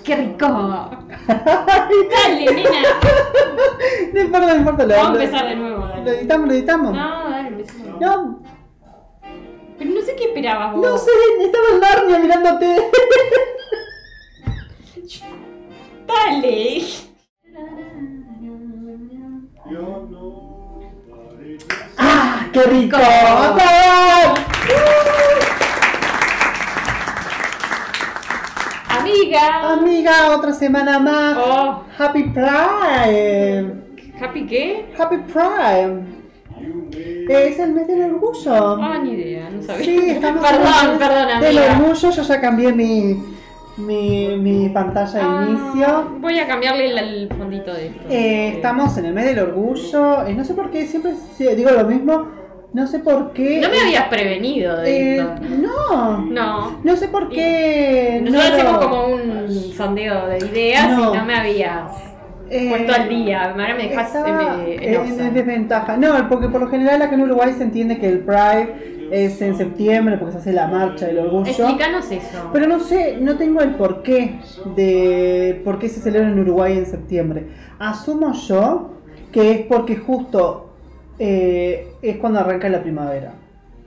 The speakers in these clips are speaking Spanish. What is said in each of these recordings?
¡Qué rico! Dale, nena. No importa. Vamos a empezar de nuevo, dale. ¿Lo editamos? No, dale, empecemos. No, Pero no sé qué esperabas vos. no sé, estaba en Narnia mirándote. Dale. ¡Ah, qué rico! Amiga, otra semana más. Oh. Happy Prime. ¿Happy qué? Happy Prime. Es el mes del orgullo. Ah, ni idea, no sabía. Sí, estamos en el mes Perdón, del amiga. orgullo. Yo ya cambié mi pantalla de inicio. Voy a cambiarle el fondito de esto. Estamos en el mes del orgullo. No sé por qué siempre digo lo mismo. No sé por qué. No me habías prevenido de esto. No sé por qué. Nosotros hacemos como un sondeo de ideas y no me habías puesto al día. Ahora me dejas en desventaja. No, porque por lo general acá en Uruguay se entiende que el Pride es en septiembre porque se hace la marcha del orgullo. Explícanos eso. Pero no sé, no tengo el porqué de por qué se celebra en Uruguay en septiembre. Asumo yo que es porque justo es cuando arranca la primavera.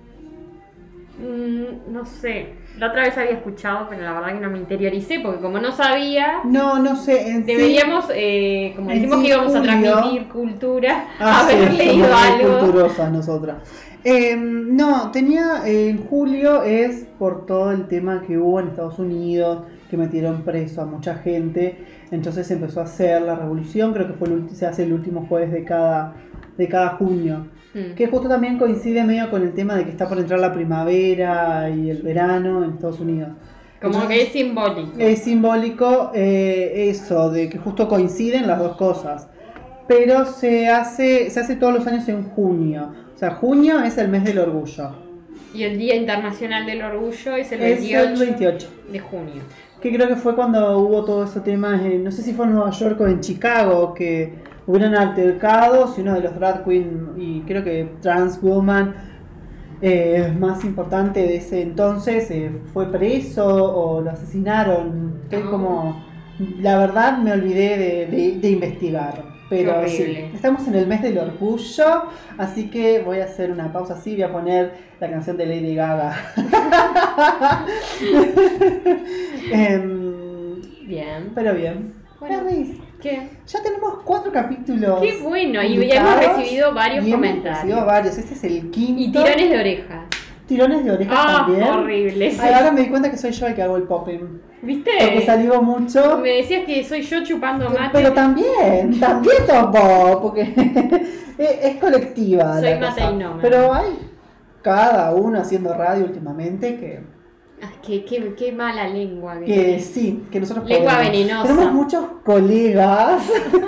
No sé. La otra vez había escuchado, pero la verdad que no me interioricé porque como no sabía. No sé. Deberíamos, como dijimos que íbamos a transmitir cultura, haber leído somos muy algo. culturosas nosotras. No, tenía en julio es por todo el tema que hubo en Estados Unidos, que metieron preso a mucha gente, entonces empezó a hacer la revolución, creo que se hace el último jueves de cada junio, que justo también coincide medio con el tema de que está por entrar la primavera y el verano en Estados Unidos. Como Entonces, que es simbólico. Es simbólico eso, de que justo coinciden las dos cosas. Pero se hace todos los años en junio. O sea, junio es el mes del orgullo. Y el Día Internacional del Orgullo es el 28 de junio. Que creo que fue cuando hubo todo ese tema, no sé si fue en Nueva York o en Chicago, que hubieron altercados y uno de los drag queen y creo que trans woman más importante de ese entonces fue preso o lo asesinaron. Estoy como, la verdad me olvidé de investigar. Pero sí, estamos en el mes del orgullo, así que voy a hacer una pausa así, voy a poner la canción de Lady Gaga. Bien. Pero bien. Bueno, ¿qué? Ya tenemos 4 capítulos. Qué bueno, y hemos recibido varios comentarios. Este es el quinto. Y tirones de orejas. Tirones de orejas también. Horrible. Sí. Ay, ahora me di cuenta que soy yo el que hago el popping. ¿Viste? Porque salió mucho. Me decías que soy yo chupando mate. Pero también sos vos, porque es colectiva. Soy la cosa. mateinómana. Pero hay cada uno haciendo radio últimamente que Qué mala lengua. Que sí, que nosotros lengua podemos. venenosa. Tenemos muchos colegas.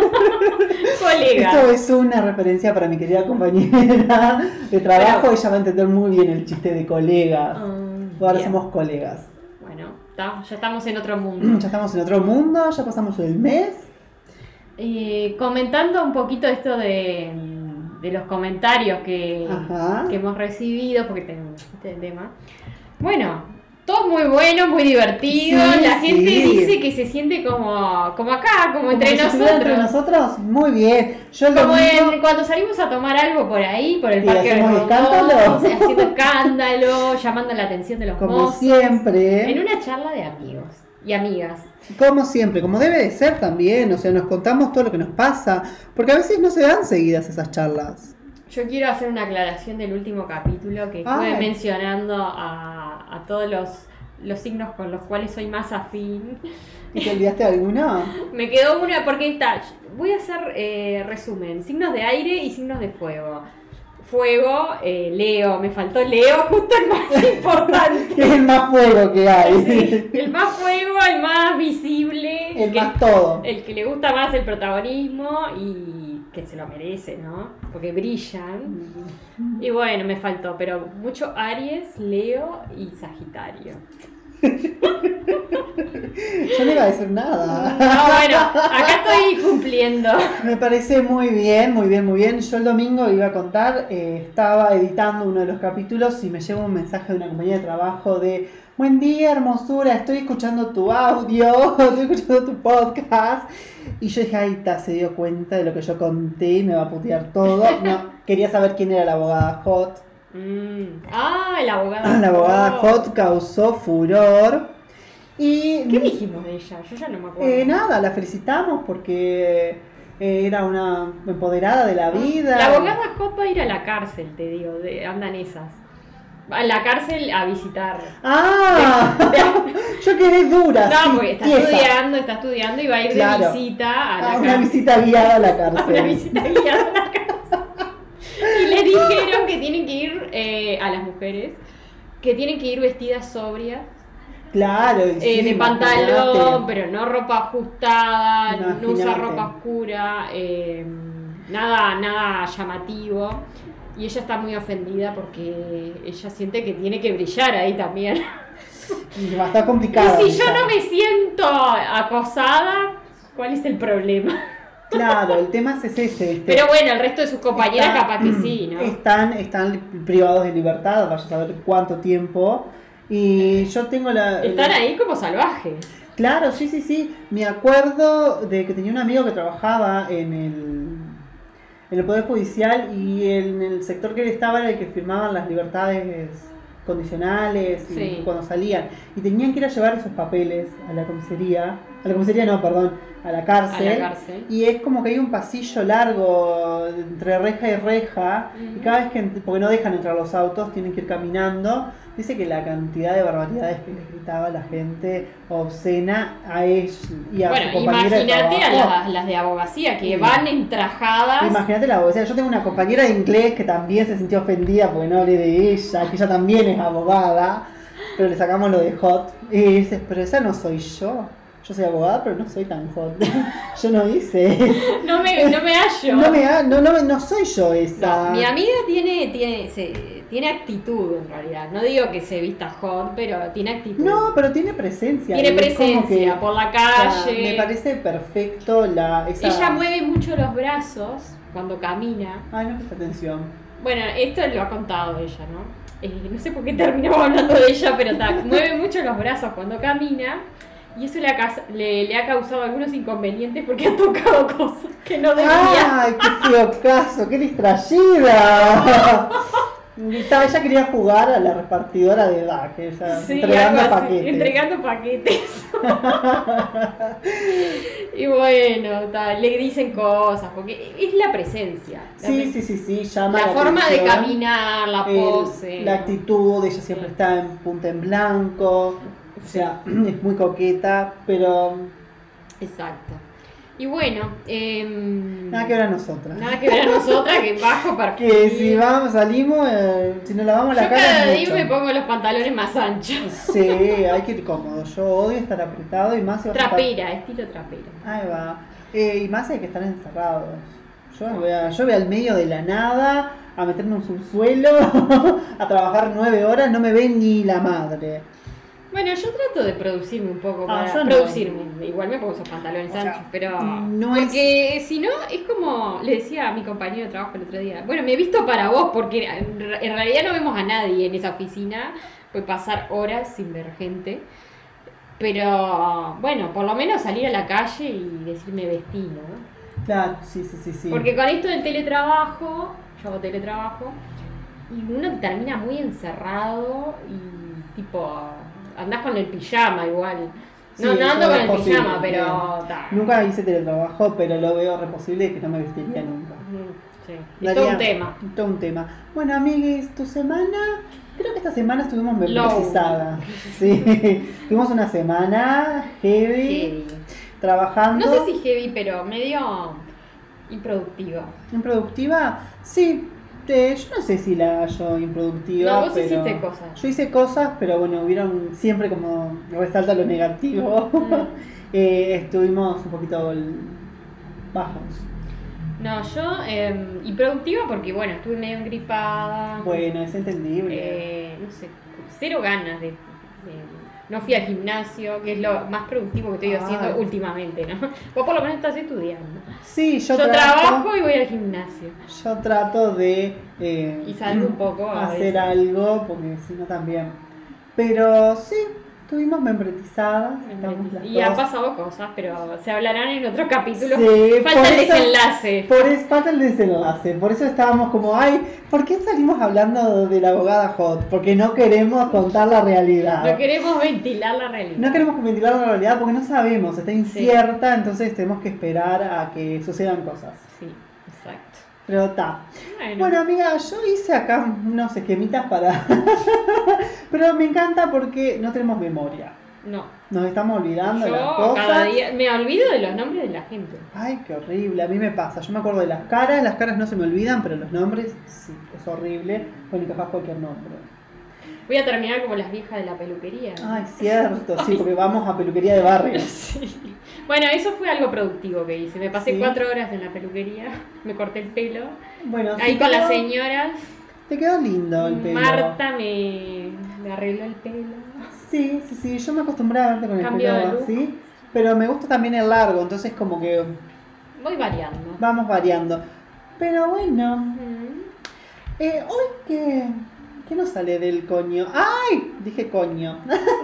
Colegas. Esto es una referencia para mi querida compañera de trabajo. Pero ella va a entender muy bien el chiste de colegas. Ahora bien. somos colegas. Bueno, ya estamos en otro mundo. Ya estamos en otro mundo, ya pasamos el mes. Comentando un poquito esto de los comentarios que hemos recibido, porque tengo este tema. Bueno, todo muy bueno, muy divertido. Sí, la gente dice que se siente como acá, como entre nosotros. Entre nosotros, muy bien. Yo como cuando salimos a tomar algo por ahí, por el parque de Rodó, haciendo escándalo, llamando la atención de los como mozos. Siempre. En una charla de amigos y amigas. Como siempre, como debe de ser también, o sea, nos contamos todo lo que nos pasa, porque a veces no se dan seguidas esas charlas. Yo quiero hacer una aclaración del último capítulo que estuve mencionando a todos los signos con los cuales soy más afín. ¿Y te olvidaste de alguno? Me quedó una porque está. Voy a hacer resumen: signos de aire y signos de fuego. Fuego, Leo, me faltó Leo, justo el más importante. Es el más fuego que hay. Sí, el más fuego, el más visible. El más todo. El que le gusta más el protagonismo y que se lo merece, ¿no? Porque brillan. Y bueno, me faltó, pero mucho Aries, Leo y Sagitario. Yo no iba a decir nada. No, bueno, acá estoy cumpliendo. Me parece muy bien, muy bien, muy bien. Yo el domingo iba a contar, estaba editando uno de los capítulos y me llegó un mensaje de una compañía de trabajo de buen día, hermosura, estoy escuchando tu audio, estoy escuchando tu podcast. Y yo dije, ahí está, se dio cuenta de lo que yo conté y me va a putear todo. No, quería saber quién era la abogada Hot. La abogada. La abogada Hot causó furor. Y ¿Qué dijimos de ella? Yo ya no me acuerdo. nada, la felicitamos porque era una empoderada de la vida. La abogada Hot va a ir a la cárcel, te digo, andan esas. Va a la cárcel a visitar. Yo quedé dura. No, sí, porque está estudiando y va a ir Claro. de visita a la una cárcel. visita guiada a la cárcel. Una visita guiada a la cárcel. Y le dijeron que tienen que ir, a las mujeres, que tienen que ir vestidas sobrias. Claro, sí, De pantalón, pero no ropa ajustada, no Imagínate. usar ropa oscura, nada llamativo. Y ella está muy ofendida porque ella siente que tiene que brillar ahí también. Y va a estar complicado. Y si yo no me siento acosada, ¿cuál es el problema? Claro, el tema es ese. Pero bueno, el resto de sus compañeras capaz que sí, ¿no? Están privados de libertad, vaya a saber cuánto tiempo. Y yo tengo Están ahí como salvajes. Claro, sí. Me acuerdo de que tenía un amigo que trabajaba en el Poder Judicial y en el sector que él estaba era el que firmaban las libertades condicionales y Sí. cuando salían. Y tenían que ir a llevar esos papeles a la comisaría. A la cárcel. Y es como que hay un pasillo largo entre reja y reja. Y cada vez porque no dejan entrar los autos, tienen que ir caminando. Dice que la cantidad de barbaridades que les gritaba la gente obscena a ella y a su compañera de imagínate trabajo. a las de abogacía que van entrajadas. Imagínate la abogacía. Yo tengo una compañera de inglés que también se sintió ofendida porque no hablé de ella, que ella también es abogada, pero le sacamos lo de hot. Y dices, pero esa no soy yo. Yo soy abogada, pero no soy tan hot. Yo no hice. No me hallo. No soy yo esa. No, mi amiga tiene actitud en realidad. No digo que se vista hot, pero tiene actitud. No, pero tiene presencia. Tiene y es como presencia por la calle. me parece perfecto esa... Ella mueve mucho los brazos cuando camina. Ay, no presta atención. Bueno, esto lo ha contado ella, ¿no? No sé por qué terminamos hablando de ella, pero mueve mucho los brazos cuando camina. Y eso le ha causado algunos inconvenientes porque ha tocado cosas que no debía. ¡Ay, qué feo caso! ¡Qué distraída! Ella quería jugar a la repartidora de edad, que ella Sí, entregando algo así, paquetes. entregando paquetes. Y bueno, le dicen cosas, porque es la presencia. Sí, llama La la forma de atención. caminar, la pose. La actitud, ella siempre está en punta en blanco. O sea, es muy coqueta, pero Exacto. Y bueno, nada que ver a nosotras. nada que ver a nosotras, que bajo perfil. Que si salimos, si nos lavamos la Yo cara. cada es día mucho. me pongo los pantalones más anchos. Sí, hay que ir cómodo. Yo odio estar apretado y más si vas a estar- Trapera, estilo trapera. Ahí va. Y más hay que estar encerrados. Yo voy al medio de la nada a meterme en un subsuelo, a trabajar 9 horas, no me ve ni la madre. Bueno, yo trato de producirme un poco para yo no. producirme. Igual me pongo esos pantalones O sea, anchos, pero no porque si no es como le decía a mi compañero de trabajo el otro día. Bueno, me he visto para vos porque en realidad no vemos a nadie en esa oficina. Puede pasar horas sin ver gente. Pero bueno, por lo menos salir a la calle y decirme vestí, ¿no? Claro, sí. Porque con esto del teletrabajo, yo hago teletrabajo, y uno termina muy encerrado y tipo, andás con el pijama igual. No, Sí, no ando eso con es el posible, pijama, pero... Nunca hice teletrabajo, pero lo veo re posible que no me vestiría nunca. Sí, es todo un tema. Todo un tema. Bueno, amigues, tu semana... Creo que esta semana estuvimos Low. memorizadas. Sí, tuvimos una semana heavy. Trabajando. No sé si heavy, pero medio improductiva. ¿Improductiva? Sí, yo no sé si la hallo improductiva. No, vos pero hiciste cosas. Yo hice cosas, pero bueno, hubieron siempre como resalta lo negativo. Estuvimos un poquito bajos. No, yo improductiva porque bueno, estuve medio engripada. Bueno, es entendible. No sé, cero ganas de no fui al gimnasio, que es lo más productivo que estoy haciendo últimamente, ¿no? Vos por lo menos estás estudiando. Sí, yo trabajo y voy al gimnasio. Yo trato de Y salgo un poco a hacer veces. algo, porque si no también. Pero sí, estuvimos membretizadas. Estamos las Y han dos. pasado cosas, pero se hablarán en otro capítulo. Sí, Falta por el eso- desenlace. Falta el desenlace. Por eso estábamos como, ay, ¿por qué salimos hablando de la abogada Hot? Porque no queremos contar la realidad. No queremos ventilar la realidad. No queremos ventilar la realidad porque no sabemos, está incierta, entonces tenemos que esperar a que sucedan cosas. Sí, exacto. Pero está. Bueno, Bueno, amiga, yo hice acá unos esquemitas para... Pero me encanta porque no tenemos memoria. no. Nos estamos olvidando de las Yo cosas. cada día me olvido de los nombres de la gente. Ay, qué horrible, a mí me pasa. Yo me acuerdo de las caras no se me olvidan, pero los nombres sí, es horrible. Pueden encajar cualquier nombre. Voy a terminar como las viejas de la peluquería. Ay, cierto, sí, porque vamos a peluquería de barrio. Sí. Bueno, eso fue algo productivo que hice. Me pasé Sí. 4 horas en la peluquería, me corté el pelo. Bueno, Ahí sí, con las quedó- señoras. Te quedó lindo el pelo. Marta me arregló el pelo. Sí, yo me acostumbré a verte con el Cambio de pelo look. así. Pero me gusta también el largo, entonces como que Voy variando. vamos variando. Pero bueno, Mm. hoy ¿qué nos sale del coño? ¡Ay! Dije coño.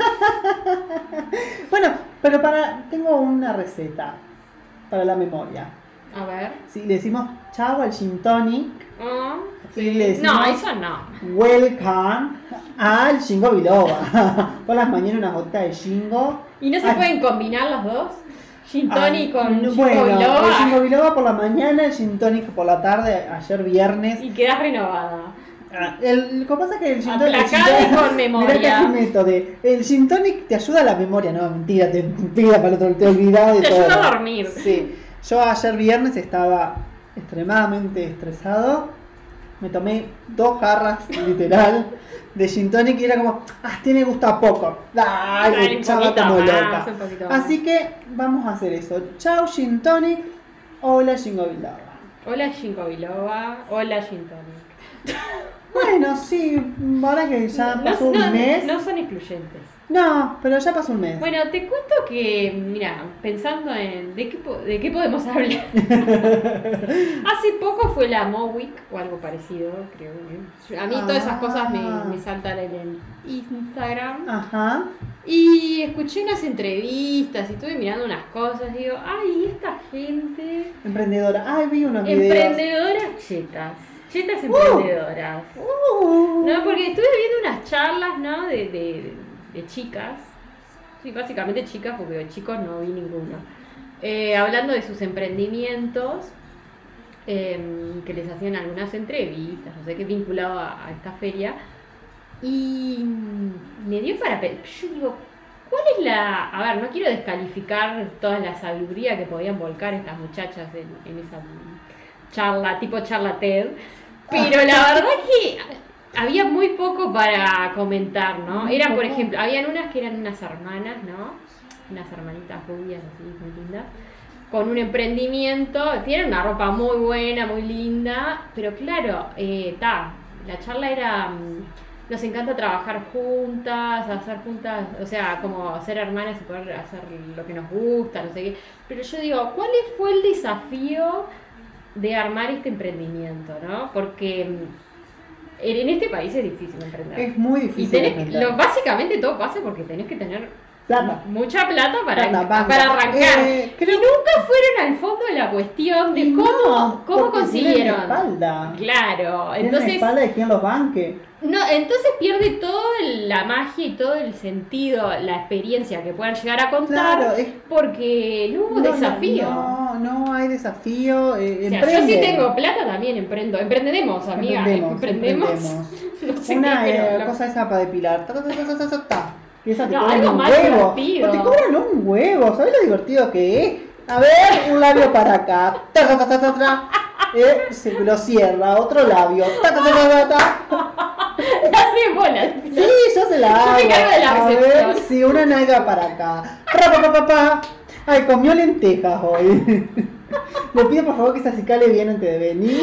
Bueno, pero tengo una receta para la memoria. A ver. Si le decimos chau al gin tonic, Ah, y le decimos no, eso no. welcome al Jingo Biloba. Por las mañanas una gotita de Jingo. ¿Y no se Ay. pueden combinar los dos? Gin Ay, tonic con no, Ginkgo bueno, biloba. el Jingo Biloba por la mañana, el gin tonic por la tarde, ayer viernes. Y quedas renovada. Lo que pasa es que el gin tonic... Aplacada y con memoria. Mirá qué método. El gin tonic te ayuda a la memoria, no, mentira, te pida para el otro, te olvidado de Te todo. ayuda a dormir. Sí, yo ayer viernes estaba extremadamente estresado. Me tomé 2 jarras, literal, de gin tonic y era como, tiene gusto a poco. Dale, Dale, un chava poquito como más, loca. un poquito más. Así que vamos a hacer eso. Chau gin tonic, hola Jingo Biloba. Hola Ginkgo biloba, hola Gin tonic. Bueno, sí, ahora que ya pasó un mes. no son excluyentes. No, pero ya pasó un mes. Bueno, te cuento que, mira, pensando en de qué podemos hablar. Hace poco fue la Mowick o algo parecido, creo. A mí todas esas cosas me saltan en el Instagram. Ajá. Y escuché unas entrevistas y estuve mirando unas cosas. Digo, ay, esta gente. Emprendedora. Ay, vi unos videos. Emprendedoras chetas. Chetas emprendedoras. No, porque estuve viendo unas charlas, ¿no? De chicas. Sí, básicamente chicas, porque de chicos no vi ninguno. Hablando de sus emprendimientos, que les hacían algunas entrevistas, no sé qué, vinculado a esta feria. Y me dio para... Yo digo, ¿cuál es la...? A ver, no quiero descalificar toda la sabiduría que podían volcar estas muchachas en esa charla, tipo charla TED, pero la verdad que había muy poco para comentar, ¿no? Eran, por ejemplo, habían unas que eran unas hermanas, ¿no? Unas hermanitas rubias así, muy lindas, con un emprendimiento, tienen una ropa muy buena, muy linda, pero claro, la charla era... Nos encanta trabajar juntas, hacer juntas, o sea, como ser hermanas y poder hacer lo que nos gusta, no sé qué. Pero yo digo, ¿cuál fue el desafío de armar este emprendimiento, no? Porque en este país es difícil emprender. Es muy Y difícil. emprender. básicamente todo pasa porque tenés que tener Plata. mucha plata para Plata. arrancar. Creo- Y nunca fueron al fondo de la cuestión de Y cómo no, cómo porque tienen consiguieron. espalda. Claro, Tienen entonces... espalda de quien los banque. No, entonces pierde toda la magia y todo el sentido, la experiencia que puedan llegar a contar, Claro, es- porque no hubo desafío. No hay desafío. O sea, yo emprende. si tengo plata también emprendo. Emprendemos, amiga. Emprendemos. Emprendemos. No sé Una qué, pero no. cosa esa para depilar. Ta, ta, ta, ta, ta, ta, ta. Y esa te No, cobran algo un más huevo. divertido. Te cobran un huevo. ¿Sabes lo divertido que es? A ver, un labio para acá. Ta, ta, ta, ta, ta, ta. Se lo cierra. Otro labio. Ta, ta, ta, ta, ta, ta. Hace bolas. Sí, yo se la Yo hago. me cargo de la A recepción. ver, sí, una nalga para acá. Pa, pa, pa, pa, pa. Ay, comió lentejas hoy. Le pido por favor que se acicale bien antes de venir.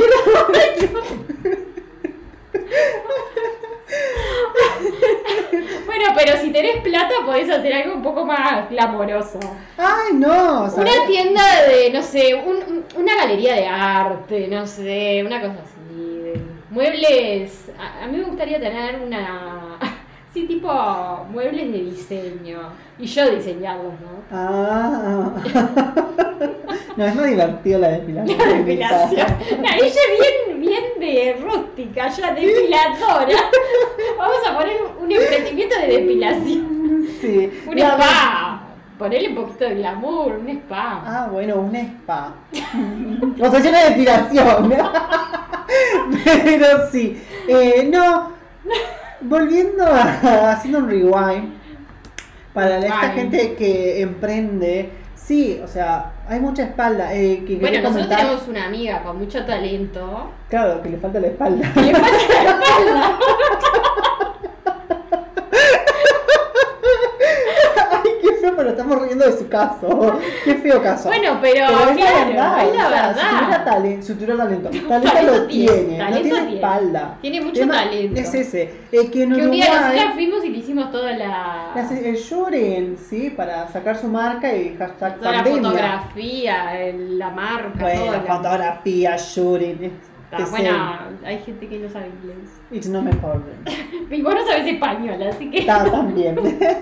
Bueno, pero si tenés plata podés hacer algo un poco más glamoroso. Ay, no. ¿sabes? Una tienda de, no sé, una galería de arte, no sé, una cosa así. De muebles. A mí me gustaría tener una... Sí, tipo muebles de diseño. Y yo diseñarlos, ¿no? Ah. No, es más divertido la depilación. La depilación. No, ella es bien de rústica, ya depiladora. Vamos a poner un emprendimiento de depilación. Sí. Un spa. Ponerle un poquito de glamour, un spa. Ah, bueno, un spa. O sea, yo no depilación. Pero sí. No. Volviendo haciendo un rewind. Para esta gente que emprende. Sí, o sea, hay mucha espalda. Que Bueno, nosotros comentar. tenemos una amiga con mucho talento. Claro, que le falta la espalda. Y le falta la espalda. Ay, qué feo, pero estamos riendo de su caso. Qué feo caso. Bueno, pero es claro, la verdad. es la o sea, verdad. Si tuviera talento. Talento Talento lo tiene, no talento tiene espalda. Tiene mucho Tema talento. Es ese. Que en Que un día Uruguay nosotros fuimos y le hicimos toda la el Shuren, ¿sí? Para sacar su marca y hashtag toda la pandemia. fotografía, la marca, Bueno, toda la fotografía, Shuren. Bueno, hay gente que no sabe inglés. It's not my problem. Y vos no sabés español, así que. Está también.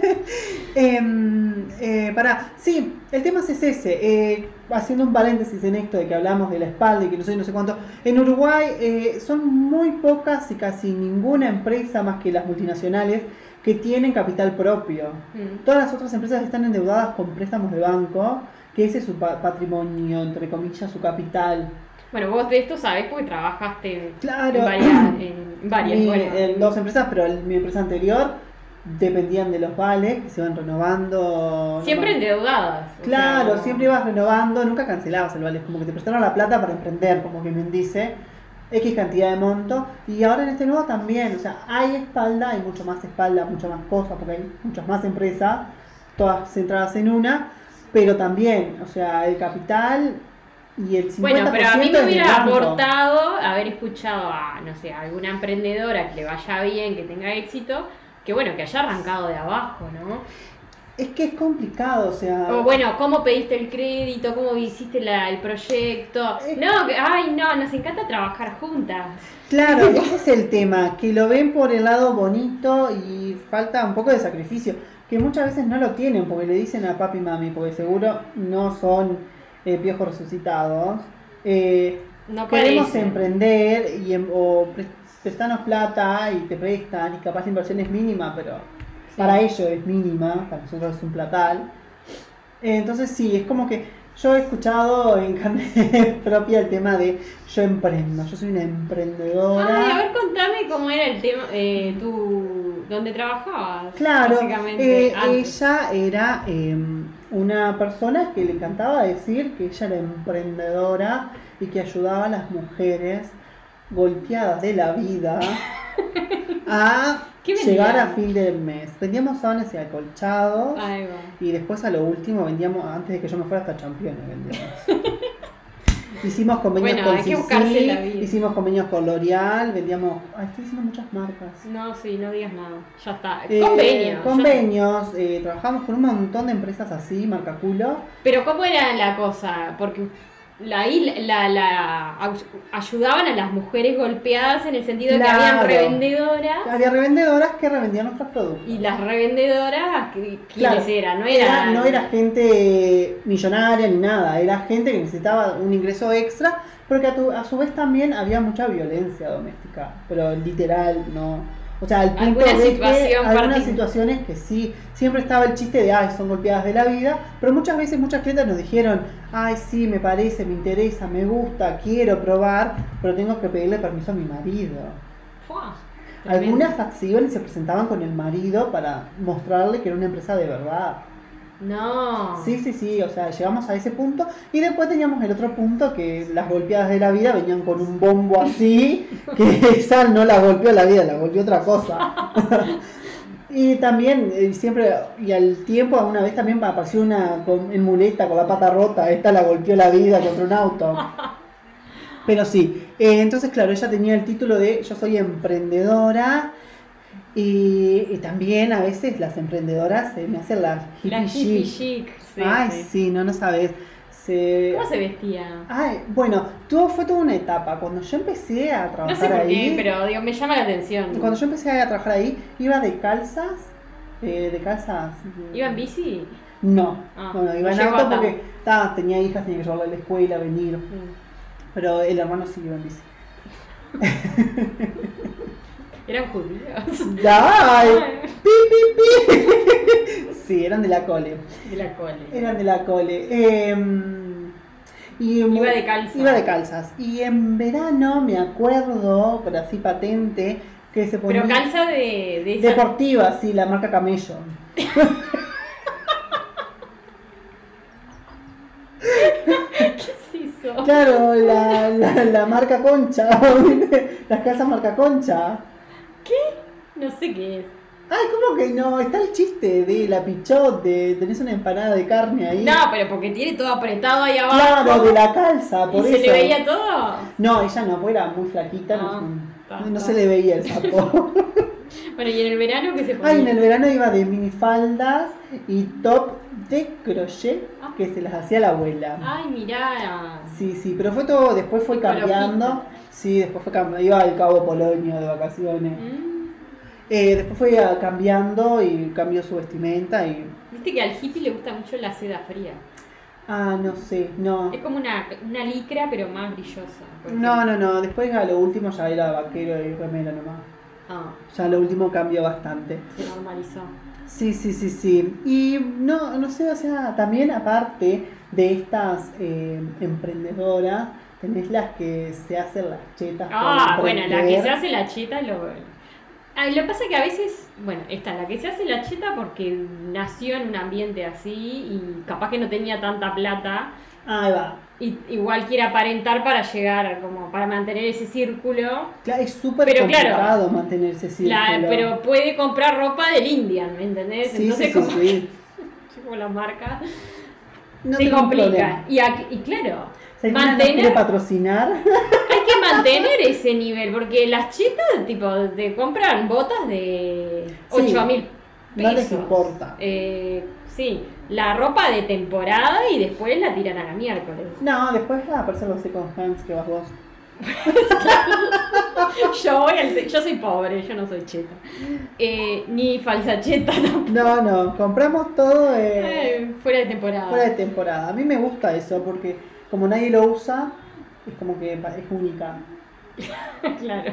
Sí, el tema es ese. Haciendo un paréntesis en esto de que hablamos de la espalda y que no sé, no sé cuánto. En Uruguay son muy pocas y casi ninguna empresa más que las multinacionales que tienen capital propio. Todas las otras empresas están endeudadas con préstamos de banco, que ese es su patrimonio, entre comillas, su capital. Bueno, vos de esto sabés porque trabajaste Claro. en varias. Bueno. En dos empresas, pero mi empresa anterior dependían de los vales que se iban renovando. Siempre endeudadas. Claro, o sea, siempre ibas renovando, nunca cancelabas el vale, como que te prestaron la plata para emprender, como que me dice, X cantidad de monto. Y ahora en este nuevo también, o sea, hay espalda, hay mucho más espalda, mucho más cosas, porque hay muchas más empresas, todas centradas en una, pero también, o sea, el capital y el 50% bueno, pero a mí me es hubiera del banco. aportado haber escuchado a, no sé, a alguna emprendedora que le vaya bien, que tenga éxito, que bueno, que haya arrancado de abajo, ¿no? Es que es complicado, o sea... O bueno, ¿cómo pediste el crédito? ¿Cómo hiciste el proyecto? No, ay no, nos encanta trabajar juntas. Claro, ese es el tema, que lo ven por el lado bonito y falta un poco de sacrificio, que muchas veces no lo tienen porque le dicen a papi y mami, porque seguro no son piojos resucitados. No Queremos parece. emprender o prestanos plata y te prestan y capaz la inversión es mínima, pero Sí. para ellos es mínima, para nosotros es un platal. Entonces sí, es como que yo he escuchado en carne propia el tema de yo emprendo, yo soy una emprendedora. Ay, a ver, contame cómo era el tema, ¿dónde trabajabas? Claro, Básicamente, antes. ella era una persona que le encantaba decir que ella era emprendedora y que ayudaba a las mujeres golpeadas de la vida a ¿Qué llegar a vendían? fin del mes. Vendíamos sábanas y acolchados Ahí va. y después a lo último vendíamos, antes de que yo me fuera, hasta championes vendíamos. Hicimos convenios Bueno, con hay que buscarse la vida. hicimos convenios con L'Oreal, vendíamos... Ay, estoy diciendo muchas marcas. No, sí, no digas nada. Ya está. Convenio. Convenios, trabajamos con un montón de empresas así, marca culo. Pero ¿cómo era la cosa? Porque ayudaban a las mujeres golpeadas en el sentido de que habían Claro. revendedoras. Había revendedoras que revendían nuestros productos. Y las revendedoras, ¿quiénes Claro, eran? no era gente millonaria ni nada, era gente que necesitaba un ingreso extra, porque a su vez también había mucha violencia doméstica, pero literal, no. O sea, al punto ¿Alguna de situación que algunas particular? situaciones que sí, siempre estaba el chiste de, ay, son golpeadas de la vida, pero muchas veces muchas clientes nos dijeron, ay, sí, me parece, me interesa, me gusta, quiero probar, pero tengo que pedirle permiso a mi marido. Fua, tremendo. Algunas hasta se iban y se presentaban con el marido para mostrarle que era una empresa de verdad. No. Sí, o sea, llegamos a ese punto y después teníamos el otro punto que las golpeadas de la vida venían con un bombo así, que esa no la golpeó la vida, la golpeó otra cosa. Y también siempre, y al tiempo, una vez también apareció una en muleta con la pata rota, esta la golpeó la vida contra un auto. Pero sí, entonces claro, ella tenía el título de yo soy emprendedora. Y también a veces las emprendedoras me hacen las hippie La hippie chic. chic. Sí, Ay, sí. sí, no sabes. ¿Cómo se vestía? Ay, bueno, fue toda una etapa. Cuando yo empecé a No trabajar sé por ahí, qué, pero digo, me llama la atención. cuando yo empecé a trabajar ahí, iba de calzas, ¿Iba en bici? No, Ah, no, iba no en llegó auto a tanto. porque tenía hijas, tenía que llevarla a la escuela, venir. Pero el hermano sí iba en bici. ¿Eran judíos? ¡Ay! Ay, ¡Pi, pi, pi! Sí, eran de la cole. de la cole. Eran de la cole. Iba de calzas. Iba de calzas. Y en verano me acuerdo, pero así patente, que se ponía. Pero calza de esa... Deportiva, sí, la marca Camello. ¿Qué es eso? Claro, la marca Concha. Las calzas marca Concha. ¿Qué? No sé qué es. Ay, ¿cómo que no? Está el chiste de la pichot, tenés una empanada de carne ahí. No, pero porque tiene todo apretado ahí abajo. Claro, de la calza, por ¿Y eso. se le veía todo? No, ella no, porque era muy flaquita, Ah, no está. se le veía el sapo. Bueno, ¿y en el verano qué se ponía? Ay, en el verano iba de minifaldas y top de crochet que se las hacía la abuela. Ay, mirá. Sí, sí, pero fue todo, después fue cambiando. Ecologista. Sí, después fue cambiando, iba al Cabo Polonio de vacaciones. Después fue cambiando y cambió su vestimenta y... Viste que al hippie le gusta mucho la seda fría. Ah, no sé, no. Es como una licra, pero más brillosa. porque- No, después a lo último ya era vaquero y remera nomás. Ah, Ya lo último cambió bastante. se normalizó. Sí. Y no sé, o sea, también aparte de estas emprendedoras, tenés las que se hacen las chetas. por Ah, bueno, la que emprender. se hace la cheta lo que pasa es que a veces, bueno, está la que se hace la cheta porque nació en un ambiente así y capaz que no tenía tanta plata Ahí va. y igual quiere aparentar para llegar, como para mantener ese círculo. Claro, es súper Pero complicado claro, mantenerse círculo. Pero puede comprar ropa del Indian, ¿me entendés? Sí, Entonces sí. como la marca No se tengo complica. problema. Y claro, Si alguna nos quiere mantener... patrocinar, Hay que mantener ese nivel, porque las chetas, tipo, te compran botas de Sí, 8.000 pesos. no les importa. Sí, la ropa de temporada y después la tiran a la miércoles. no, después aparece los second hands que vas vos. Yo soy pobre, yo no soy cheta. Ni falsa cheta tampoco. No, compramos todo Fuera de temporada. fuera de temporada. A mí me gusta eso porque como nadie lo usa, es como que es única. Claro.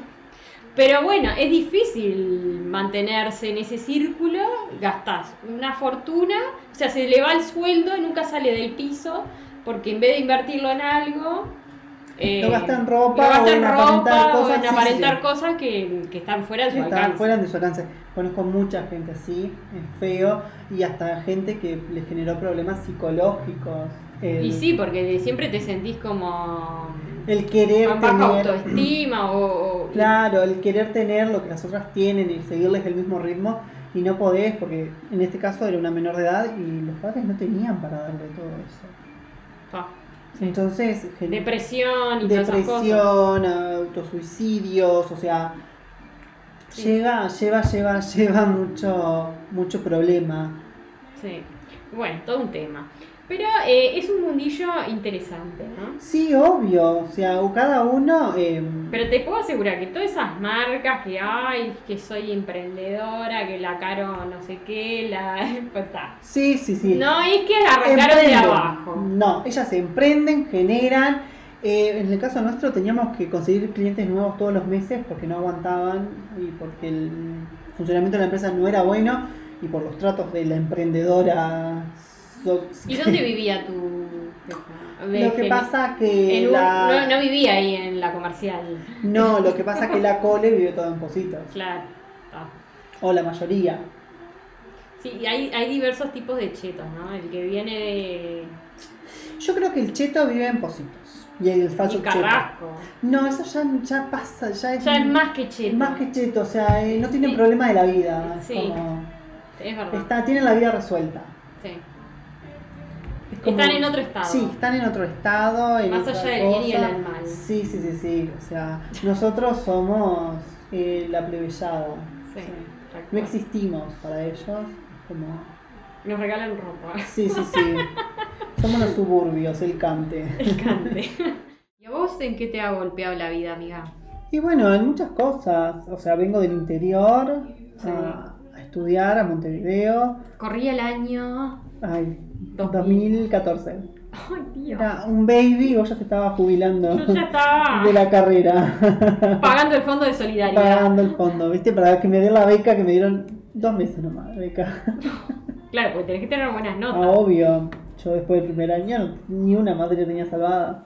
Pero bueno, es difícil mantenerse en ese círculo, gastás una fortuna, o sea, se le va el sueldo y nunca sale del piso, porque en vez de invertirlo en algo, Lo gastan en ropa lo gastan o en aparentar o cosas, en sí, aparentar sí. cosas que están fuera de su Están alcance. fuera de su alcance. Conozco mucha gente así, es feo, y hasta gente que le generó problemas psicológicos. Y sí, porque siempre te sentís como El querer con baja tener, autoestima claro, el querer tener lo que las otras tienen y seguirles el mismo ritmo y no podés porque en este caso era una menor de edad y los padres no tenían para darle todo eso. Pa, Entonces, depresión y todas esas cosas. depresión, autosuicidios, o sea, Sí. lleva mucho problema. Sí, bueno, todo un tema. Pero es un mundillo interesante, ¿no? Sí, obvio, o sea, cada uno... Pero te puedo asegurar que todas esas marcas que hay, que soy emprendedora, que la Caro no sé qué, pues está. sí. No es que arrancaron de Emprenden. abajo. No, ellas se emprenden, generan. En el caso nuestro teníamos que conseguir clientes nuevos todos los meses porque no aguantaban y porque el funcionamiento de la empresa no era bueno y por los tratos de la emprendedora. ¿Y dónde vivía tu vieja? Lo que pasa que no vivía ahí en la comercial. No, lo que pasa que la cole vive todo en Positos. Claro. Ah. O la mayoría. Sí, hay diversos tipos de chetos, ¿no? El que viene de... Yo creo que el cheto vive en Positos. Y el falso y cheto. Carrasco. No, eso ya pasa, ya Ya es más que cheto. más que cheto, o sea, no tienen Sí. problema de la vida. Sí. Como, Es verdad. tienen la vida resuelta. Sí. Es como- Están en otro estado. Sí, están en otro estado. En Más otra allá del bien y el cosa. mal. Sí. O sea, nosotros somos la plebeyada. Sí, O sea, tal no cual. existimos para ellos. Como... Nos regalan ropa. Sí. Somos los suburbios, el cante. El cante. ¿Y a vos en qué te ha golpeado la vida, amiga? Y bueno, en muchas cosas. O sea, vengo del interior Sí. a estudiar a Montevideo. Corría el año... Ay, 2000. 2014. Ay, Dios. Era un baby y vos ya te estabas jubilando Yo ya estaba de la carrera. pagando el fondo de solidaridad. Pagando el fondo, ¿viste? Para que me dé la beca que me dieron 2 meses nomás, de beca. Claro, porque tenés que tener buenas Ah, notas. obvio. Yo después del primer año ni una materia tenía salvada.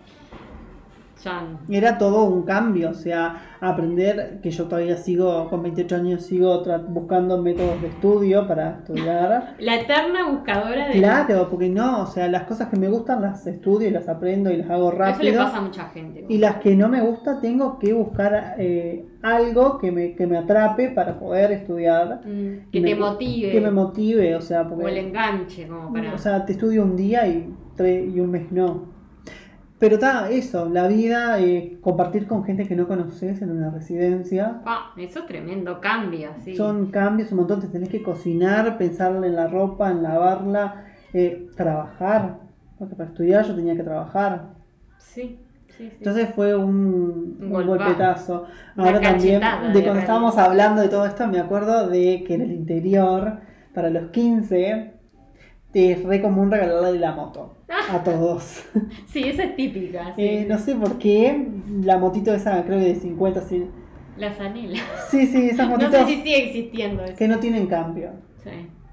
Chan. Era todo un cambio, o sea, aprender que yo todavía sigo, con 28 años, sigo buscando métodos de estudio para estudiar. La eterna buscadora de... Claro, porque no, o sea, las cosas que me gustan las estudio y las aprendo y las hago rápido. Eso le pasa a mucha gente. Y las que no me gusta tengo que buscar algo que me atrape para poder estudiar. Que te motive. Que me motive, o sea, porque... O el enganche, como para... O sea, te estudio un día y un mes no. Pero está eso, la vida, compartir con gente que no conoces en una residencia. Eso es tremendo, cambia, sí. Son cambios un montón, te tenés que cocinar, pensar en la ropa, en lavarla, trabajar. Porque para estudiar yo tenía que trabajar. Sí. Entonces fue un golpetazo. Una Ahora también, cachetada, de cuando estábamos hablando de todo esto, me acuerdo de que en el interior, para los 15, es re común regalarle la moto a todos. Sí, esa es típica. Sí. No sé por qué, la motito esa creo que de 50, sí. La zanela. Sí, esas motitos No sé si sigue existiendo eso. que no tienen cambio. Sí.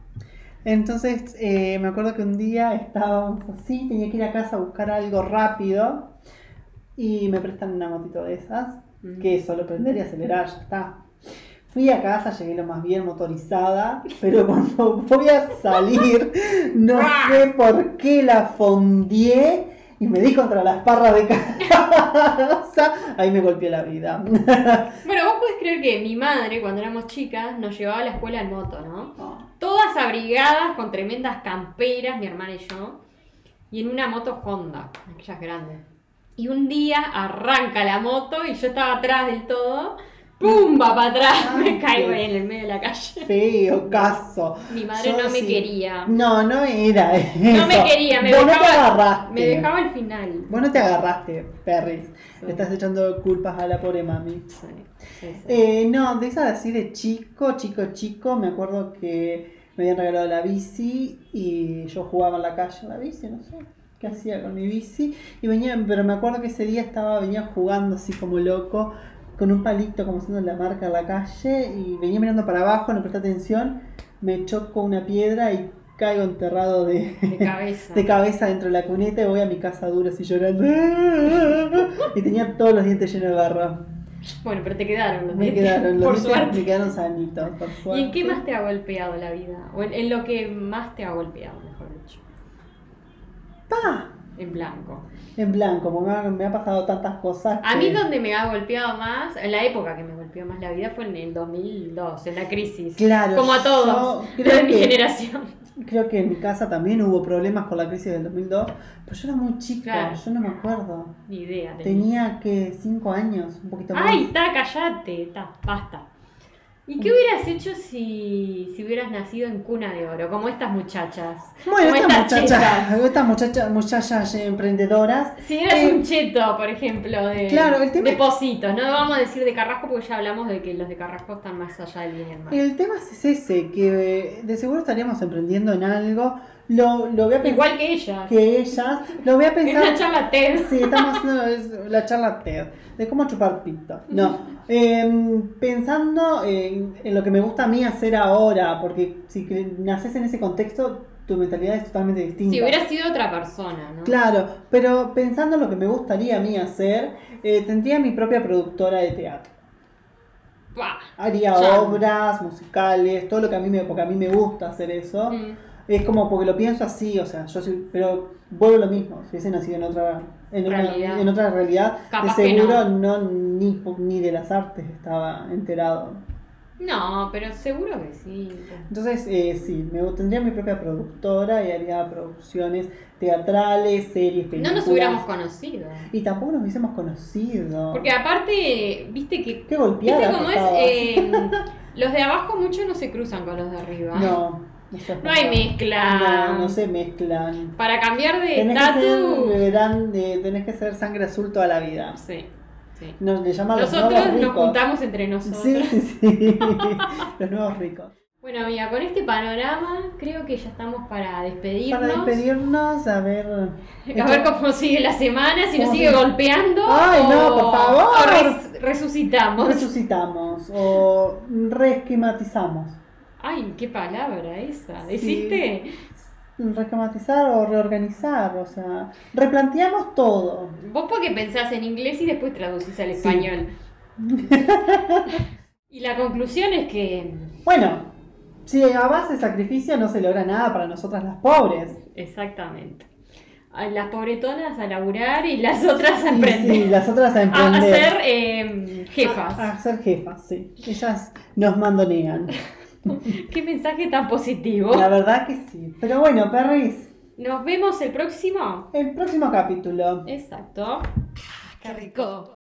Entonces me acuerdo que un día estábamos así, tenía que ir a casa a buscar algo rápido y me prestan una motito de esas, que es solo prender y acelerar, ya está. Fui a casa, llegué lo más bien motorizada, pero cuando voy a salir, no sé por qué la fondié y me di contra las parras de casa. Ahí me golpeé la vida. Bueno, vos podés creer que mi madre, cuando éramos chicas, nos llevaba a la escuela en moto, ¿no? Todas abrigadas, con tremendas camperas, mi hermana y yo, y en una moto Honda, aquellas grandes. Y un día arranca la moto y yo estaba atrás del todo. ¡Pumba! Para atrás, me caigo ahí en el medio de la calle. Feo caso. Mi madre no me quería. No era eso. No me quería, Vos no te agarraste. Me dejaba al final. Vos no te agarraste, Perris. Le estás echando culpas a la pobre mami. Sí. No, de esas así de chico, me acuerdo que me habían regalado la bici y yo jugaba en la calle en la bici, no sé qué hacía con mi bici. Pero me acuerdo que ese día venía jugando así como loco, con un palito como haciendo la marca en la calle y venía mirando para abajo, no presté atención, me choco una piedra y caigo enterrado de cabeza dentro de la cuneta y voy a mi casa dura así llorando y tenía todos los dientes llenos de barro. Bueno, pero te quedaron los dientes. Por suerte. Me quedaron sanitos, por suerte. ¿Y en qué más te ha golpeado la vida? O en lo que más te ha golpeado, mejor dicho. En blanco. En blanco, porque me ha pasado tantas cosas. A mí donde me ha golpeado más, en la época que me golpeó más la vida fue en el 2002, en la crisis. Claro. Como a todos, de mi generación. Creo que en mi casa también hubo problemas con la crisis del 2002, pero yo era muy chica, Claro. Yo no me acuerdo. Ni idea. Tenía que 5 años, un poquito más. ¡Ay, callate! Basta. ¿Y qué hubieras hecho si hubieras nacido en cuna de oro? Como estas muchachas. Bueno, como estas muchachas emprendedoras. Si eras un cheto, por ejemplo, de Positos, no vamos a decir de Carrasco porque ya hablamos de que los de Carrasco están más allá del bien y el mal. El tema es ese, que de seguro estaríamos emprendiendo en algo. Lo voy a pensar, igual que ellas. Lo voy a pensar. Es una charla TED. Sí, estamos haciendo la charla TED de cómo chupar pito. No, pensando en lo que me gusta a mí hacer ahora, porque si naces en ese contexto, tu mentalidad es totalmente distinta. Si hubieras sido otra persona, ¿no? Claro, pero pensando en lo que me gustaría a mí hacer, tendría mi propia productora de teatro. Haría obras musicales, todo lo que porque a mí me gusta hacer eso. Es como porque lo pienso así, o sea, pero vuelvo a lo mismo, si hubiese nacido en otra realidad, capaz de seguro ni de las artes estaba enterado. No, pero seguro que sí. Entonces, sí, tendría mi propia productora y haría producciones teatrales, series, películas. No nos hubiéramos conocido. Y tampoco nos hubiésemos conocido. Porque aparte, viste que... Qué golpeada. ¿Viste cómo es? Los de abajo mucho no se cruzan con los de arriba. No. Eso es No hay verdad. mezcla. No se mezclan. Para cambiar de Tenés tatu. tenés que ser sangre azul toda la vida. Sí, sí. Le llaman los Nosotros nuevos nos ricos. juntamos entre nosotros. Sí, sí, sí. Los nuevos ricos. Bueno, amiga, con este panorama creo que ya estamos para despedirnos. Para despedirnos, a ver. A ver cómo sigue la semana, si nos ¿Cómo sigue sigue? golpeando. Ay, no, por favor. O resucitamos. Resucitamos o reesquematizamos. Ay, qué palabra esa. Sí. ¿Deciste? Reesquematizar o reorganizar, o sea, replanteamos todo. Vos porque pensás en inglés y después traducís al Sí. español. Y la conclusión es que... Bueno, si a base de sacrificio no se logra nada para nosotras las pobres. Exactamente. A las pobretonas a laburar y las otras a Sí, emprender. sí, las otras a A emprender. ser jefas. A ser jefas, sí. Ellas nos mandonean. Qué mensaje tan positivo. La verdad que sí. Pero bueno, Perris, Nos vemos el próximo. el próximo capítulo. Exacto. Qué rico.